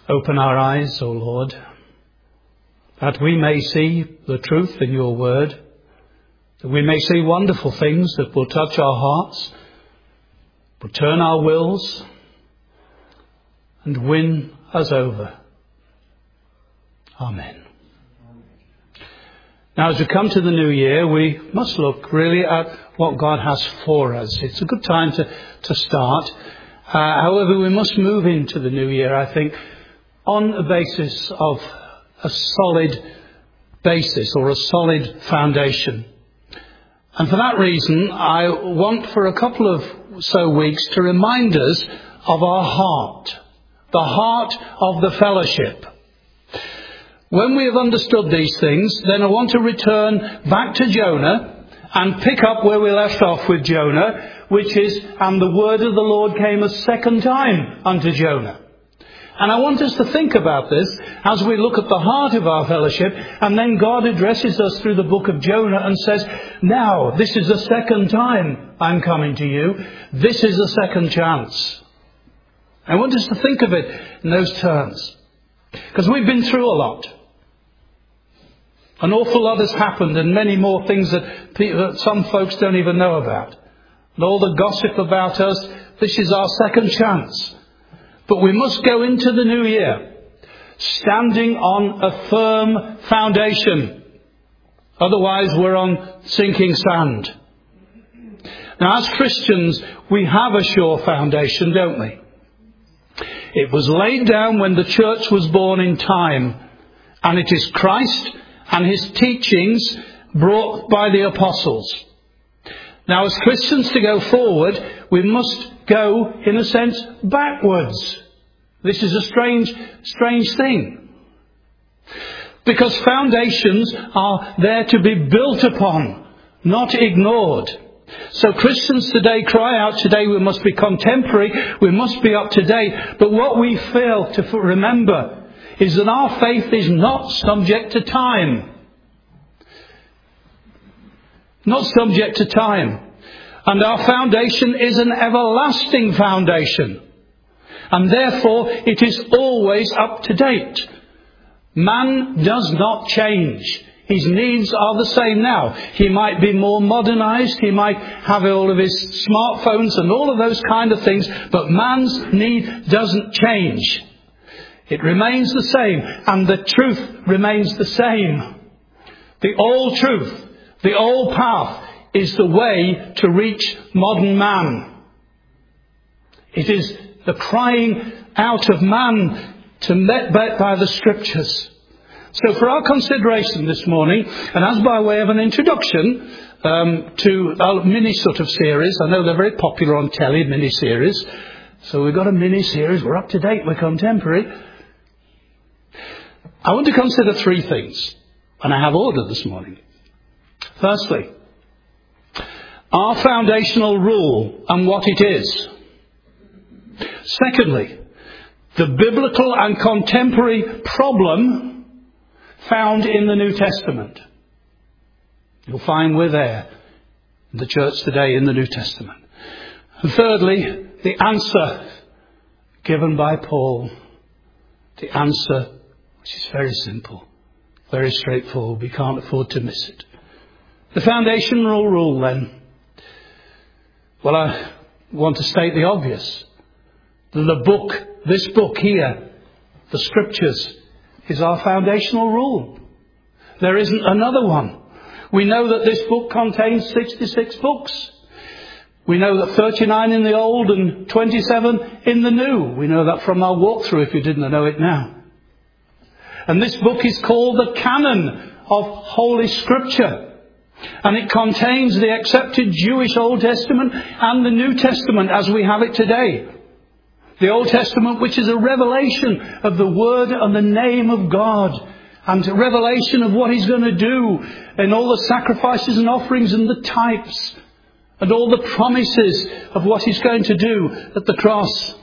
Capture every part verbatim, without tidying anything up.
Open our eyes, O Lord, that we may see the truth in your word, that we may see wonderful things that will touch our hearts, will turn our wills, and win us over. Amen. Now, as we come to the new year, we must look really at what God has for us. It's a good time to, to start. Uh, however, we must move into the new year, I think, on a basis of a solid basis or a solid foundation. And for that reason, I want for a couple of so weeks to remind us of our heart, the heart of the fellowship. When we have understood these things, then I want to return back to Jonah and pick up where we left off with Jonah, which is, and the word of the Lord came a second time unto Jonah. And I want us to think about this as we look at the heart of our fellowship, and then God addresses us through the book of Jonah and says, now, this is the second time I'm coming to you. This is a second chance. I want us to think of it in those terms, because we've been through a lot. An awful lot has happened, and many more things that, people, that some folks don't even know about. And all the gossip about us, this is our second chance. But we must go into the new year standing on a firm foundation. Otherwise, we're on sinking sand. Now, as Christians, we have a sure foundation, don't we? It was laid down when the church was born in time, and it is Christ and his teachings brought by the apostles. Now, as Christians, to go forward, we must go, in a sense, backwards. This is a strange, strange thing. Because foundations are there to be built upon, not ignored. So Christians today cry out, today we must be contemporary, we must be up to date. But what we fail to remember is that our faith is not subject to time. Not subject to time. And our foundation is an everlasting foundation. And therefore it is always up to date. Man does not change. His needs are the same now. He might be more modernized. He might have all of his smartphones and all of those kind of things. But man's need doesn't change. It remains the same. And the truth remains the same. The old truth, the old path is the way to reach modern man. It is the crying out of man to met by the scriptures. So for our consideration this morning, and as by way of an introduction um, to a mini sort of series, I know they're very popular on telly, mini series. So we've got a mini series, we're up to date, we're contemporary. I want to consider three things, and I have order this morning. Firstly, our foundational rule and what it is. Secondly, the biblical and contemporary problem found in the New Testament. You'll find we're there in the church today in the New Testament. And thirdly, the answer given by Paul. The answer, which is very simple, very straightforward. We can't afford to miss it. The foundational rule then. Well, I want to state the obvious. The book, this book here, the scriptures, is our foundational rule. There isn't another one. We know that this book contains sixty-six books. We know that thirty-nine in the Old and twenty-seven in the New. We know that from our walkthrough if you didn't know it now. And this book is called the canon of Holy Scripture. And it contains the accepted Jewish Old Testament and the New Testament as we have it today. The Old Testament, which is a revelation of the Word and the name of God. And a revelation of what He's going to do. And all the sacrifices and offerings and the types. And all the promises of what He's going to do at the cross.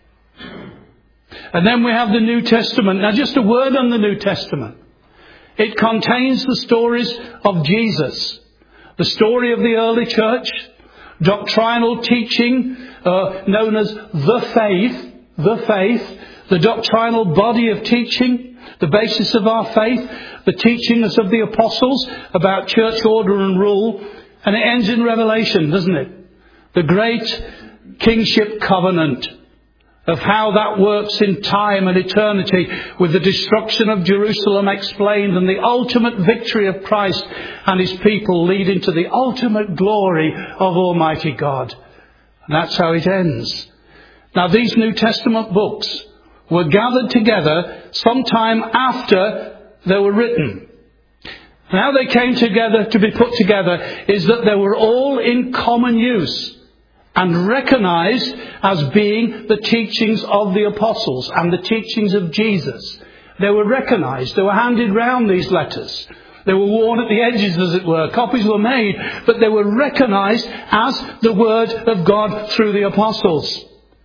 And then we have the New Testament. Now just a word on the New Testament. It contains the stories of Jesus. The story of the early church. Doctrinal teaching uh, known as the faith. the faith, the doctrinal body of teaching, the basis of our faith, the teachings of the apostles about church order and rule. And it ends in Revelation, doesn't it? The great kingship covenant of how that works in time and eternity, with the destruction of Jerusalem explained and the ultimate victory of Christ and his people leading to the ultimate glory of Almighty God. And that's how it ends. Now, these New Testament books were gathered together sometime after they were written. And how they came together to be put together is that they were all in common use and recognized as being the teachings of the apostles and the teachings of Jesus. They were recognized. They were handed round, these letters. They were worn at the edges, as it were. Copies were made, but they were recognized as the Word of God through the apostles.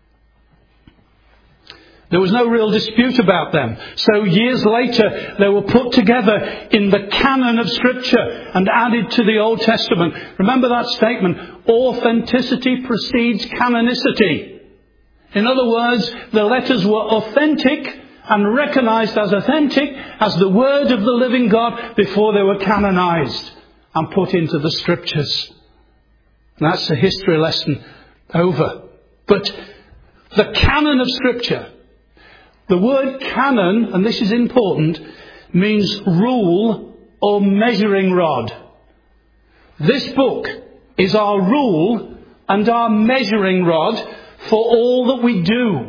There was no real dispute about them. So years later, they were put together in the canon of Scripture and added to the Old Testament. Remember that statement, authenticity precedes canonicity. In other words, the letters were authentic and recognized as authentic as the Word of the living God before they were canonized and put into the Scriptures. And that's a history lesson over. But the canon of Scripture, the word canon, and this is important, means rule or measuring rod. This book is our rule and our measuring rod for all that we do.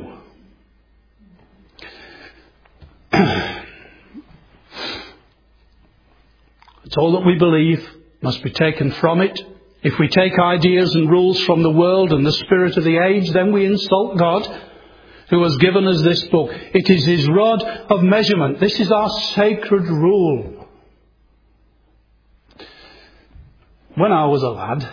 It's all that we believe must be taken from it. If we take ideas and rules from the world and the spirit of the age, then we insult God, who has given us this book. It is his rod of measurement. This is our sacred rule. When I was a lad,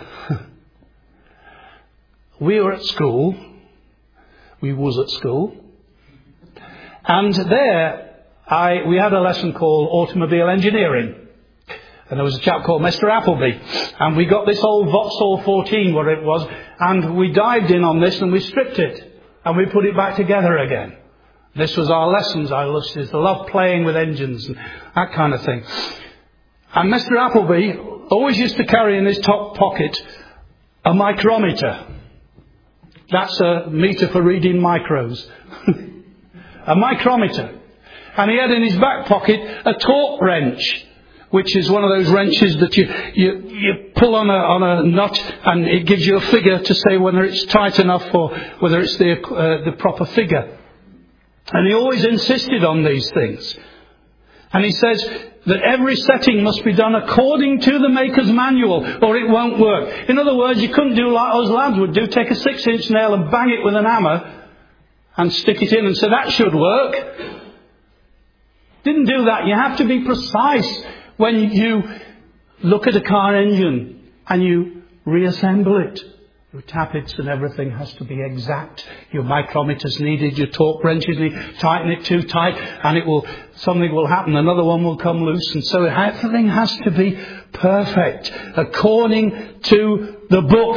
we were at school. We was at school. And there, I we had a lesson called automobile engineering. And there was a chap called Mister Appleby. And we got this old Vauxhall fourteen, where it was, and we dived in on this and we stripped it. And we put it back together again. This was our lessons. I used to love playing with engines and that kind of thing. And Mister Appleby always used to carry in his top pocket a micrometer. That's a meter for reading micros. A micrometer. And he had in his back pocket a torque wrench, which is one of those wrenches that you, you, you pull on a, on a nut and it gives you a figure to say whether it's tight enough or whether it's the, uh, the proper figure. And he always insisted on these things. And he says that every setting must be done according to the maker's manual or it won't work. In other words, you couldn't do like those lads would do, take a six inch nail and bang it with an hammer and stick it in and say that should work. Didn't do that. You have to be precise. When you look at a car engine and you reassemble it, your tappets and everything has to be exact. Your micrometer's needed, your torque wrench is needed. Tighten it too tight and it will, something will happen, another one will come loose. And so everything has to be perfect according to the book.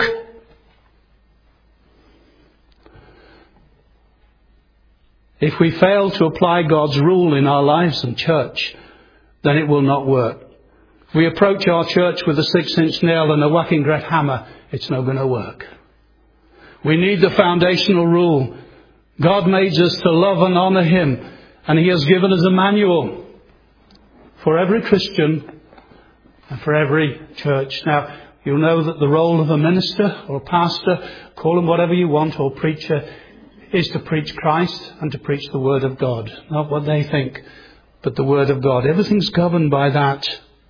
If we fail to apply God's rule in our lives and church, then it will not work. If we approach our church with a six-inch nail and a whacking great hammer, it's not going to work. We need the foundational rule. God made us to love and honour him, and he has given us a manual for every Christian and for every church. Now, you'll know that the role of a minister or a pastor, call him whatever you want, or preacher, is to preach Christ and to preach the Word of God. Not what they think, but the Word of God. Everything's governed by that.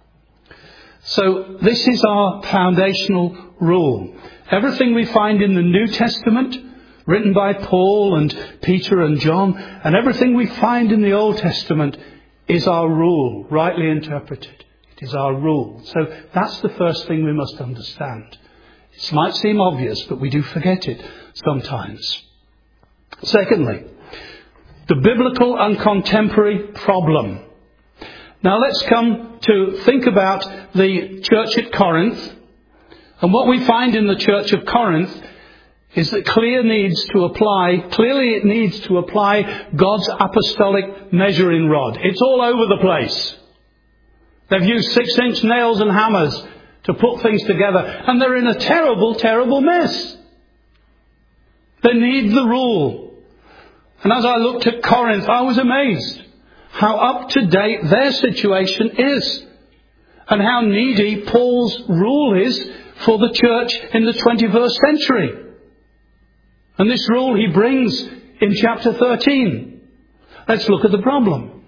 So this is our foundational rule. Everything we find in the New Testament, written by Paul and Peter and John, and everything we find in the Old Testament is our rule, rightly interpreted. It is our rule. So that's the first thing we must understand. It might seem obvious, but we do forget it sometimes. Secondly, the biblical and contemporary problem. Now let's come to think about the church at Corinth. And what we find in the church of Corinth is that clear needs to apply, clearly it needs to apply God's apostolic measuring rod. It's all over the place. They've used six-inch nails and hammers to put things together, and they're in a terrible, terrible mess. They need the rule. And as I looked at Corinth, I was amazed how up to date their situation is, and how needy Paul's rule is for the church in the twenty-first century. And this rule he brings in chapter thirteen. Let's look at the problem.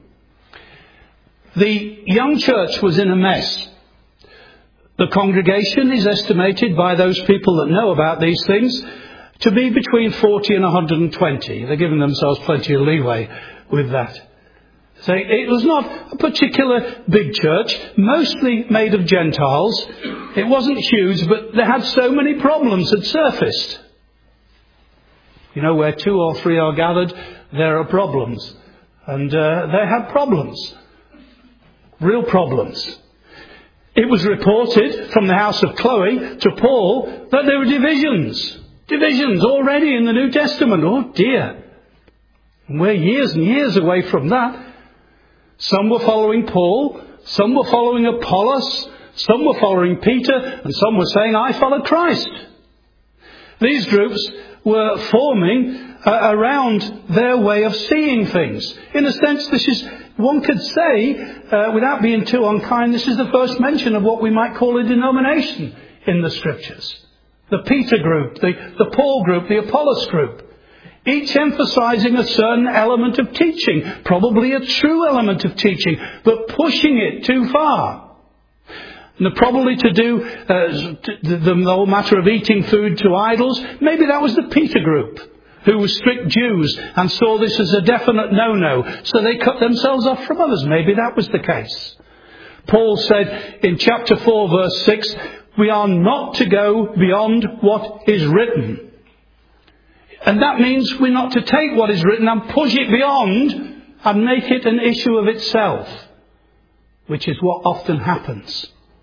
The young church was in a mess. The congregation is estimated by those people that know about these things to be between forty and one hundred twenty. They're giving themselves plenty of leeway with that. So it was not a particular big church, mostly made of Gentiles. It wasn't huge, but they had so many problems that surfaced. You know, where two or three are gathered, there are problems. And uh, they had problems. Real problems. It was reported from the house of Chloe to Paul that there were divisions. Divisions already in the New Testament. Oh dear. And we're years and years away from that. Some were following Paul. Some were following Apollos. Some were following Peter. And some were saying, I follow Christ. These groups were forming uh, around their way of seeing things. In a sense, this is, one could say, uh, without being too unkind, this is the first mention of what we might call a denomination in the Scriptures. The Peter group, the, the Paul group, the Apollos group. Each emphasizing a certain element of teaching, probably a true element of teaching, but pushing it too far. And probably to do uh, the, the whole matter of eating food to idols, maybe that was the Peter group, who were strict Jews and saw this as a definite no-no, so they cut themselves off from others. Maybe that was the case. Paul said in chapter four, verse six, we are not to go beyond what is written. And that means we're not to take what is written and push it beyond and make it an issue of itself, which is what often happens.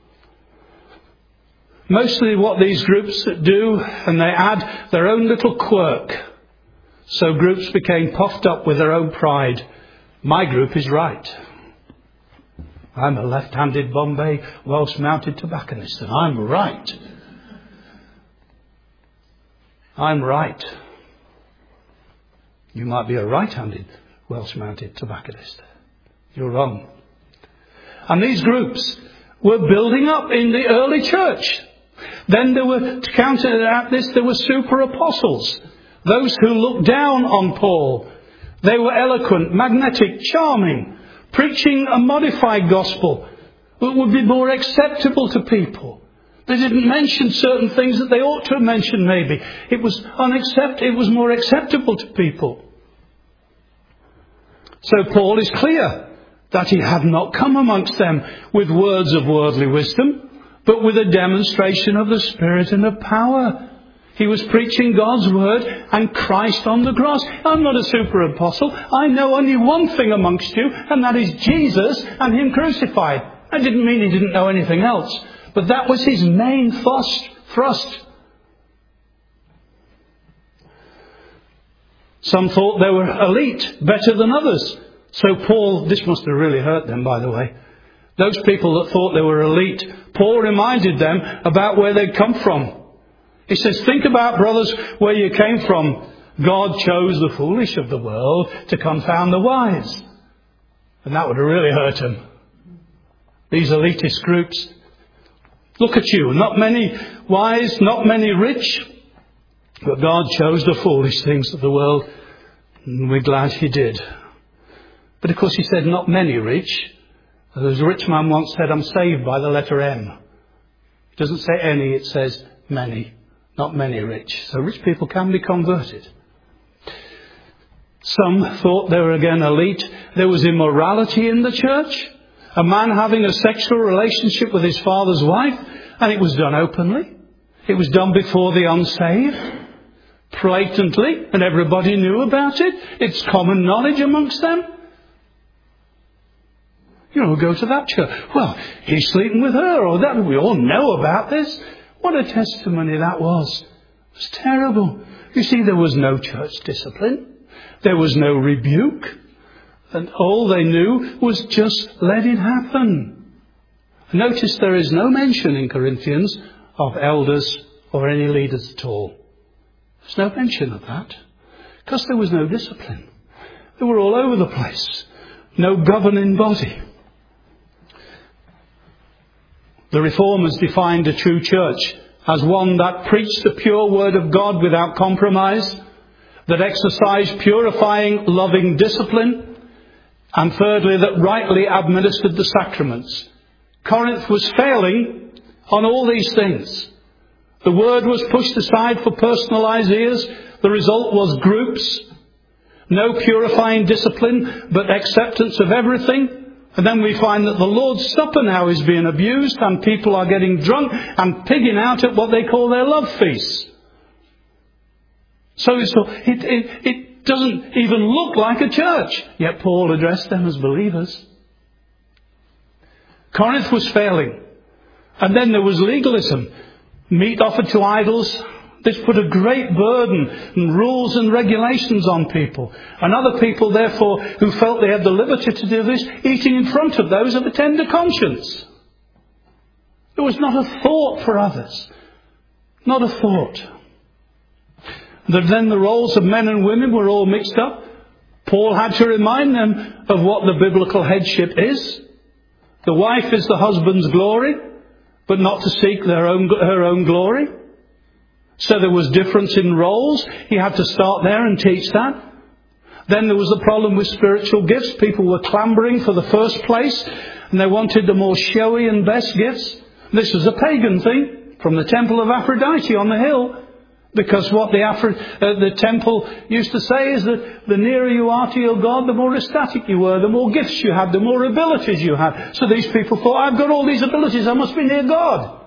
Mostly what these groups do, and they add their own little quirk. So groups became puffed up with their own pride. My group is right. I'm a left-handed Bombay Welsh-mounted tobacconist, and I'm right. I'm right. You might be a right-handed Welsh-mounted tobacconist. You're wrong. And these groups were building up in the early church. Then there were, to counter at this, there were super apostles. Those who looked down on Paul. They were eloquent, magnetic, charming, preaching a modified gospel that would be more acceptable to people. They didn't mention certain things that they ought to have mentioned maybe. It was unaccept- it was more acceptable to people. So Paul is clear that he had not come amongst them with words of worldly wisdom, but with a demonstration of the Spirit and of power. He was preaching God's word and Christ on the cross. I'm not a super apostle. I know only one thing amongst you, and that is Jesus and Him crucified. I didn't mean he didn't know anything else, but that was his main thrust. thrust. Some thought they were elite, better than others. So Paul, this must have really hurt them, by the way. Those people that thought they were elite, Paul reminded them about where they'd come from. He says, think about, brothers, where you came from. God chose the foolish of the world to confound the wise. And that would have really hurt them. These elitist groups. Look at you. Not many wise, not many rich. But God chose the foolish things of the world. And we're glad He did. But of course He said not many rich. As a rich man once said, I'm saved by the letter M. It doesn't say any, it says many. Not many rich. So rich people can be converted. Some thought they were again elite. There was immorality in the church. A man having a sexual relationship with his father's wife. And it was done openly. It was done before the unsaved. Blatantly. And everybody knew about it. It's common knowledge amongst them. You know, go to that church. Well, he's sleeping with her, or that. We all know about this. What a testimony that was. It was terrible. You see, there was no church discipline. There was no rebuke. And all they knew was just let it happen. Notice there is no mention in Corinthians of elders or any leaders at all. There's no mention of that. Because there was no discipline. They were all over the place. No governing body. The Reformers defined a true church as one that preached the pure word of God without compromise, that exercised purifying, loving discipline, and thirdly, that rightly administered the sacraments. Corinth was failing on all these things. The word was pushed aside for personal ideas. The result was groups. No purifying discipline, but acceptance of everything. And then we find that the Lord's Supper now is being abused and people are getting drunk and pigging out at what they call their love feasts. So, so it, it, it doesn't even look like a church. Yet Paul addressed them as believers. Corinth was failing. And then there was legalism. Meat offered to idols. This put a great burden and rules and regulations on people. And other people, therefore, who felt they had the liberty to do this, eating in front of those of a tender conscience. There was not a thought for others. Not a thought. Then the roles of men and women were all mixed up. Paul had to remind them of what the biblical headship is. The wife is the husband's glory, but not to seek their own, her own glory. So there was difference in roles. He had to start there and teach that. Then there was the problem with spiritual gifts. People were clambering for the first place, and they wanted the more showy and best gifts. This was a pagan thing from the temple of Aphrodite on the hill. Because what the, Afro, uh, the temple used to say is that the nearer you are to your God, the more ecstatic you were, the more gifts you had, the more abilities you had. So these people thought, I've got all these abilities, I must be near God.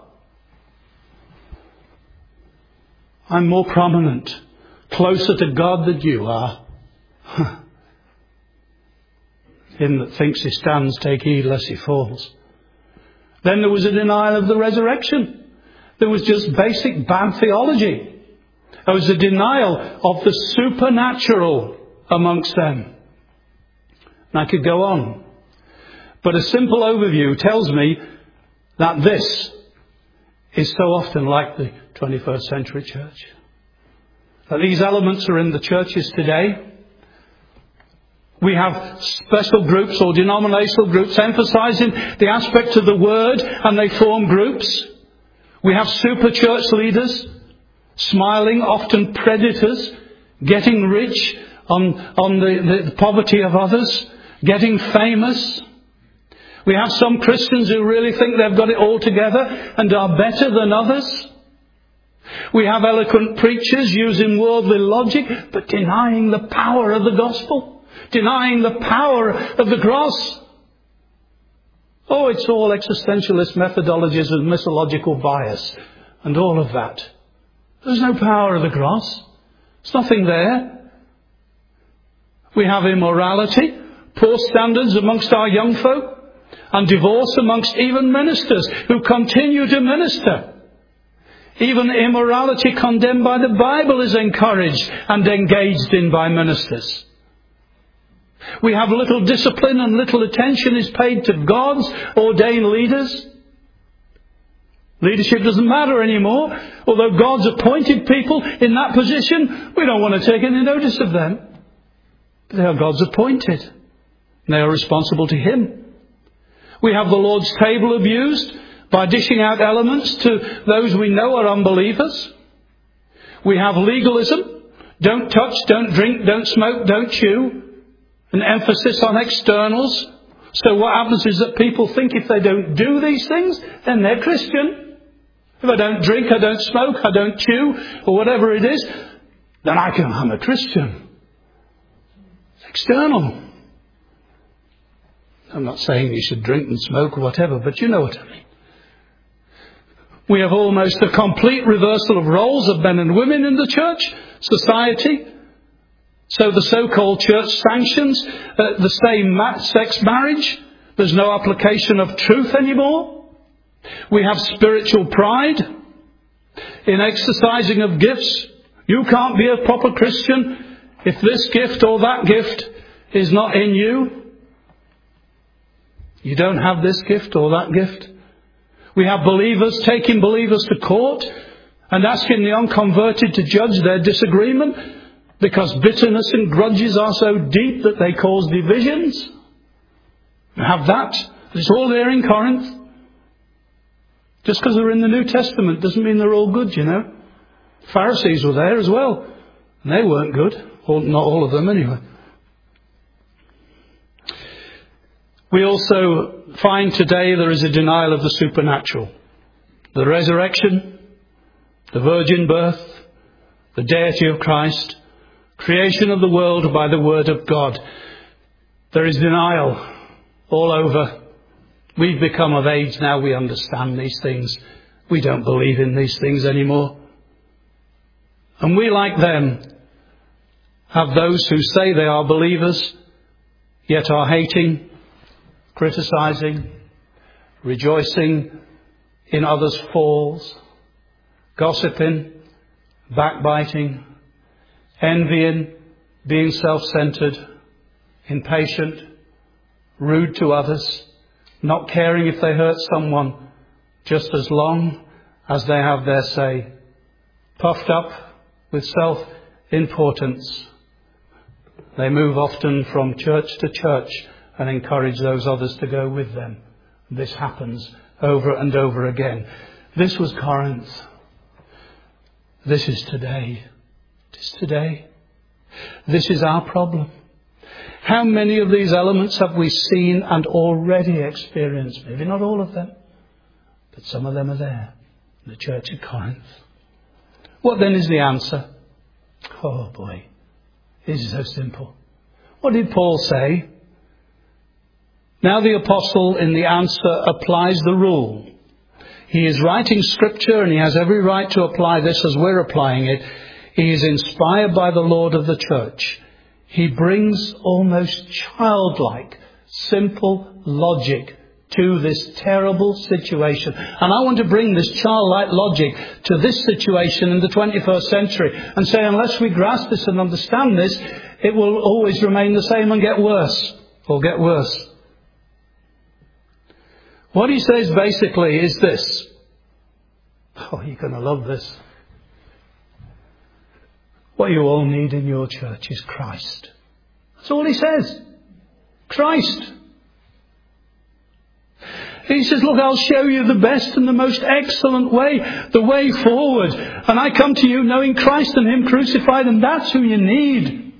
I'm more prominent, closer to God than you are. Him that thinks he stands, take heed lest he falls. Then there was a denial of the resurrection. There was just basic bad theology. There was a denial of the supernatural amongst them. And I could go on. But a simple overview tells me that this is so often like the twenty-first century church. That these elements are in the churches today. We have special groups or denominational groups emphasizing the aspect of the word, and they form groups. We have super church leaders, smiling, often predators, getting rich on, on the, the poverty of others, getting famous. We have some Christians who really think they've got it all together and are better than others. We have eloquent preachers using worldly logic, but denying the power of the gospel, denying the power of the cross. Oh, it's all existentialist methodologies and missiological bias and all of that. There's no power of the cross. There's nothing there. We have immorality, poor standards amongst our young folk, and divorce amongst even ministers who continue to minister. Even immorality condemned by the Bible is encouraged and engaged in by ministers. We have little discipline and little attention is paid to God's ordained leaders. Leadership doesn't matter anymore. Although God's appointed people in that position, we don't want to take any notice of them. But they are God's appointed. And they are responsible to Him. We have the Lord's table abused by dishing out elements to those we know are unbelievers. We have legalism. Don't touch, don't drink, don't smoke, don't chew. An emphasis on externals. So what happens is that people think if they don't do these things, then they're Christian. If I don't drink, I don't smoke, I don't chew, or whatever it is, then I can, I'm a Christian. It's external. I'm not saying you should drink and smoke or whatever, but you know what I mean. We have almost a complete reversal of roles of men and women in the church, society. So the so-called church sanctions uh, the same-sex marriage. There's no application of truth anymore. We have spiritual pride in exercising of gifts, You can't be a proper Christian if this gift or that gift is not in you. You don't have this gift or that gift. We have believers taking believers to court and asking the unconverted to judge their disagreement because bitterness and grudges are so deep that they cause divisions. We have that. It's all there in Corinth. Just because they're in the New Testament doesn't mean they're all good, you know. Pharisees were there as well. And they weren't good. Or not all of them anyway. We also find today there is a denial of the supernatural. The resurrection, the virgin birth, the deity of Christ, creation of the world by the word of God. There is denial all over. We've become of age now. We understand these things. We don't believe in these things anymore. And we, like them, have those who say they are believers, yet are hating, criticizing, rejoicing in others' falls, gossiping, backbiting, envying, being self-centered, impatient, rude to others, not caring if they hurt someone, just as long as they have their say, puffed up with self-importance. They move often from church to church and encourage those others to go with them. This happens over and over again. This was Corinth. This is today. It is today. This is our problem. How many of these elements have we seen and already experienced? Maybe not all of them, but some of them are there in the church at Corinth. What then is the answer? Oh boy, this is so simple. What did Paul say? Now the apostle in the answer applies the rule. He is writing scripture and he has every right to apply this as we're applying it. He is inspired by the Lord of the church. He brings almost childlike, simple logic to this terrible situation. And I want to bring this childlike logic to this situation in the twenty-first century and say unless we grasp this and understand this, it will always remain the same and get worse, or get worse. What he says basically is this. Oh, you're going to love this. What you all need in your church is Christ. That's all he says. Christ. He says, look, I'll show you the best and the most excellent way, the way forward. And I come to you knowing Christ and Him crucified, and that's who you need.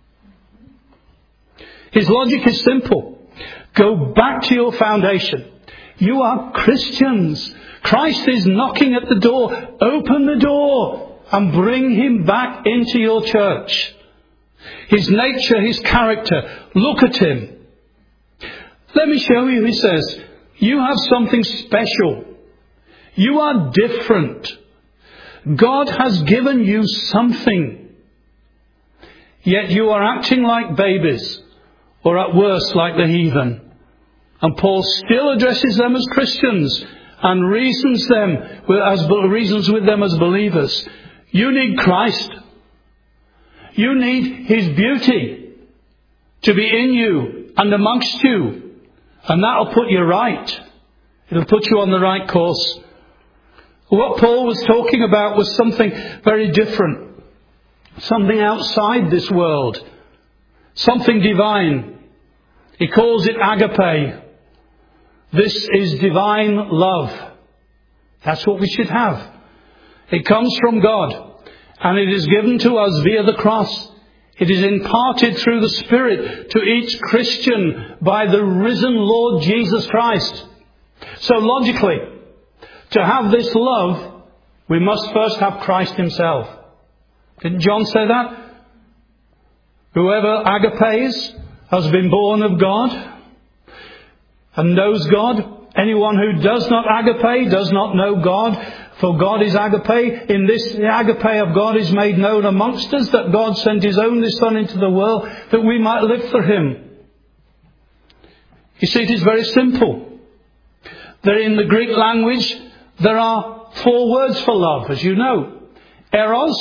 His logic is simple. Go back to your foundation. You are Christians. Christ is knocking at the door. Open the door and bring Him back into your church. His nature, His character. Look at Him. Let me show you, he says. You have something special. You are different. God has given you something. Yet you are acting like babies, or at worst like the heathen. And Paul still addresses them as Christians and reasons them as reasons with them as believers. You need Christ. You need His beauty to be in you and amongst you. And that'll put you right. It'll put you on the right course. What Paul was talking about was something very different. Something outside this world. Something divine. He calls it agape. This is divine love. That's what we should have. It comes from God. And it is given to us via the cross. It is imparted through the Spirit to each Christian by the risen Lord Jesus Christ. So logically, to have this love, we must first have Christ Himself. Didn't John say that? Whoever agapes has been born of God and knows God. Anyone who does not agape does not know God. For God is agape. In this, the agape of God is made known amongst us, that God sent His only Son into the world that we might live for Him. You see, it is very simple. There in the Greek language, there are four words for love, as you know. Eros,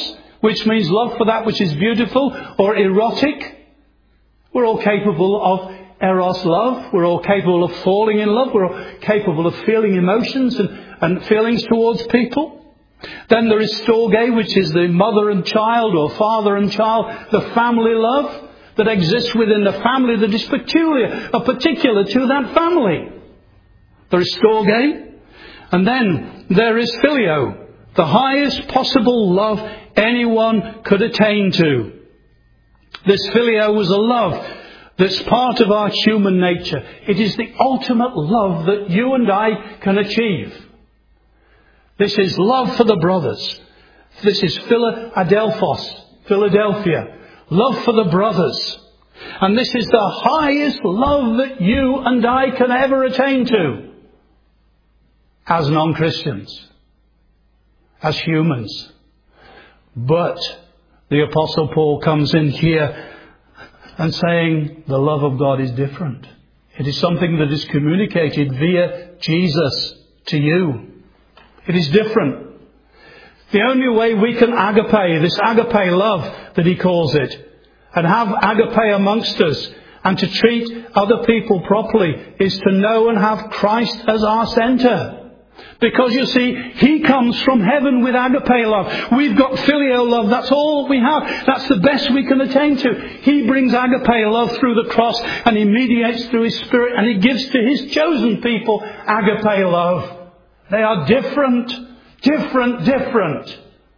which means love for that which is beautiful or erotic. We're all capable of eros love. We're all capable of falling in love. We're all capable of feeling emotions and, and feelings towards people. Then there is storge, which is the mother and child or father and child, the family love that exists within the family that is peculiar or particular to that family. There is storge. And then there is phileo, the highest possible love anyone could attain to. This phileo was a love that's part of our human nature. It is the ultimate love that you and I can achieve. This is love for the brothers. This is Philadelphos, Philadelphia. Love for the brothers. And this is the highest love that you and I can ever attain to. As non-Christians. As humans. But the Apostle Paul comes in here and saying the love of God is different. It is something that is communicated via Jesus to you. It is different. The only way we can agape, this agape love that he calls it, and have agape amongst us and to treat other people properly is to know and have Christ as our centre. Because you see, he comes from heaven with agape love. We've got filial love. That's all we have. That's the best we can attain to. He brings agape love through the cross and he mediates through his Spirit and he gives to his chosen people agape love. They are different, different, different.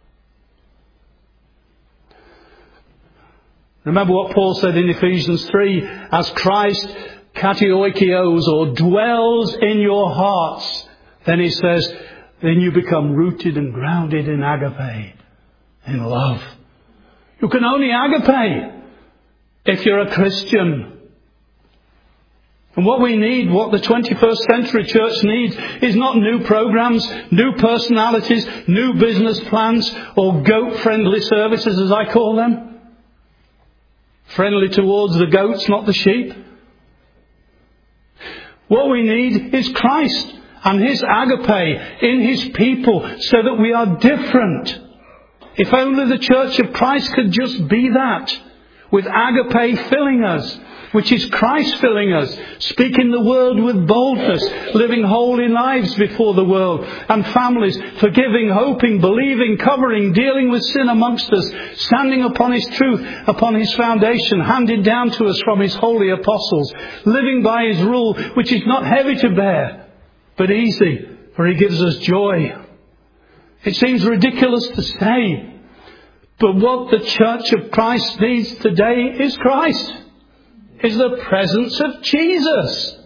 Remember what Paul said in Ephesians three, as Christ katioikios, or dwells in your hearts. Then he says, then you become rooted and grounded in agape, in love. You can only agape if you're a Christian. And what we need, what the twenty-first century church needs, is not new programs, new personalities, new business plans, or goat-friendly services, as I call them. Friendly towards the goats, not the sheep. What we need is Christ and his agape in his people so that we are different. If only the Church of Christ could just be that, with agape filling us, which is Christ filling us, speaking the word with boldness, living holy lives before the world, and families, forgiving, hoping, believing, covering, dealing with sin amongst us, standing upon his truth, upon his foundation, handed down to us from his holy apostles, living by his rule, which is not heavy to bear, but easy, for he gives us joy. It seems ridiculous to say, but what the Church of Christ needs today is Christ. Is the presence of Jesus.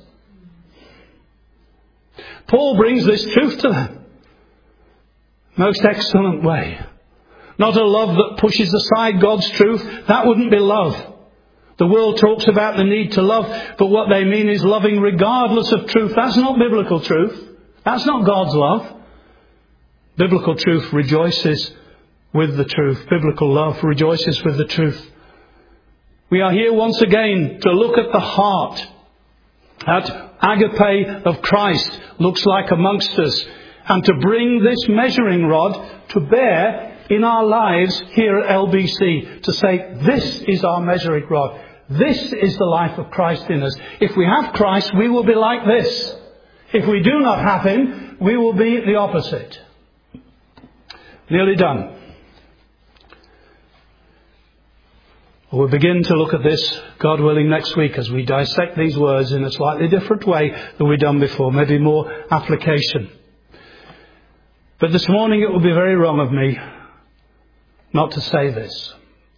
Paul brings this truth to them. Most excellent way. Not a love that pushes aside God's truth. That wouldn't be love. The world talks about the need to love, but what they mean is loving regardless of truth. That's not biblical truth. That's not God's love. Biblical truth rejoices with the truth. Biblical love rejoices with the truth. We are here once again to look at the heart. That agape of Christ looks like amongst us. And to bring this measuring rod to bear in our lives here at L B C. To say, this is our measuring rod. This is the life of Christ in us. If we have Christ, we will be like this. If we do not have him, we will be the opposite. Nearly done. We'll begin to look at this, God willing, next week as we dissect these words in a slightly different way than we've done before. Maybe more application. But this morning it will be very wrong of me not to say this.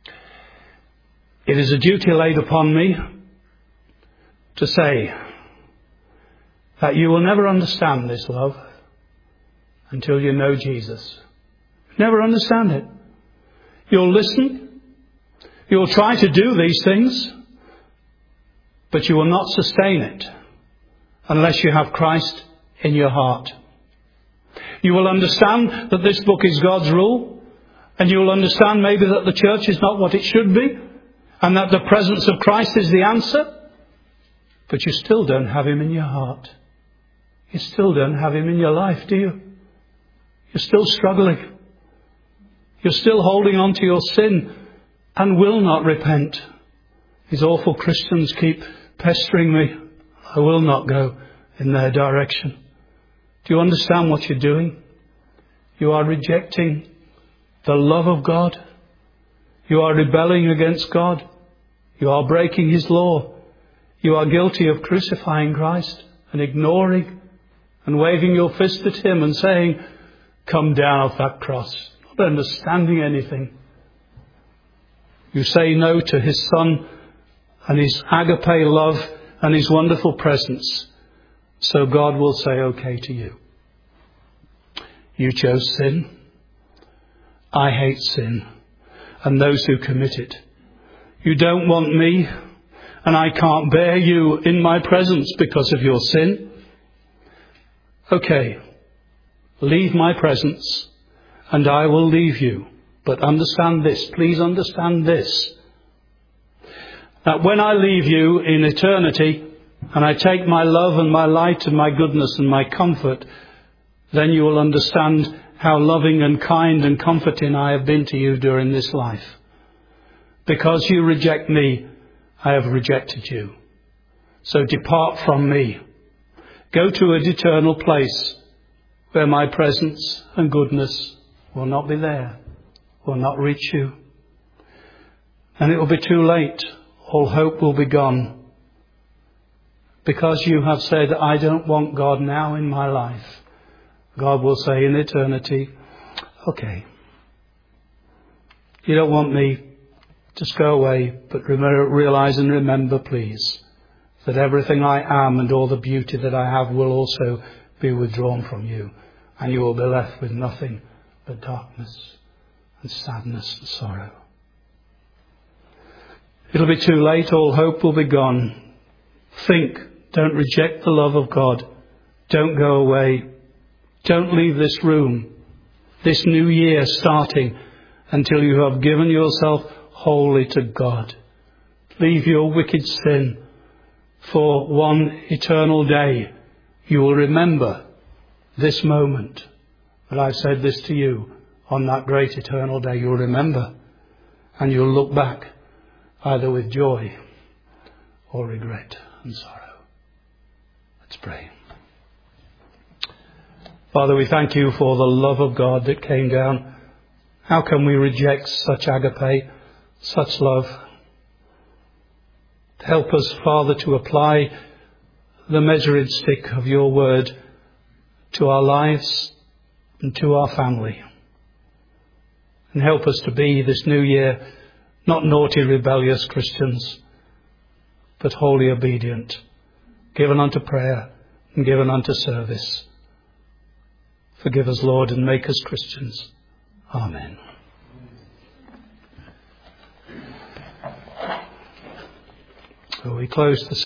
It is a duty laid upon me to say that you will never understand this love until you know Jesus. Never understand it. You'll listen. You'll try to do these things, but you will not sustain it unless you have Christ in your heart. You will understand that this book is God's rule, and you will understand maybe that the church is not what it should be, and that the presence of Christ is the answer, but you still don't have him in your heart. You still don't have him in your life, do you? You're still struggling. You're still holding on to your sin and will not repent. These awful Christians keep pestering me. I will not go in their direction. Do you understand what you're doing? You are rejecting the love of God. You are rebelling against God. You are breaking His law. You are guilty of crucifying Christ and ignoring and waving your fist at Him and saying, come down off that cross, not understanding anything. You say no to His Son and His agape love and His wonderful presence. So God will say okay to you. You chose sin. I hate sin and those who commit it. You don't want me, and I can't bear you in my presence because of your sin. Okay, leave my presence and I will leave you. But understand this, please understand this. That when I leave you in eternity and I take my love and my light and my goodness and my comfort, then you will understand how loving and kind and comforting I have been to you during this life. Because you reject me, I have rejected you. So depart from me. Go to an eternal place where my presence and goodness will not be there, will not reach you. And it will be too late. All hope will be gone. Because you have said, I don't want God now in my life. God will say in eternity, okay, you don't want me, just go away, but realize and remember, please, that everything I am and all the beauty that I have will also be withdrawn from you, and you will be left with nothing but darkness and sadness and sorrow. It'll be too late, all hope will be gone. Think, don't reject the love of God. Don't go away. Don't leave this room, this new year starting, until you have given yourself wholly to God. Leave your wicked sin. For one eternal day, you will remember this moment. But I've said this to you, on that great eternal day, you'll remember. And you'll look back, either with joy or regret and sorrow. Let's pray. Father, we thank you for the love of God that came down. How can we reject such agape, such love? Help us, Father, to apply the measuring stick of your word to our lives and to our family. And help us to be this new year not naughty, rebellious Christians, but wholly obedient, given unto prayer and given unto service. Forgive us, Lord, and make us Christians. Amen. So we close this.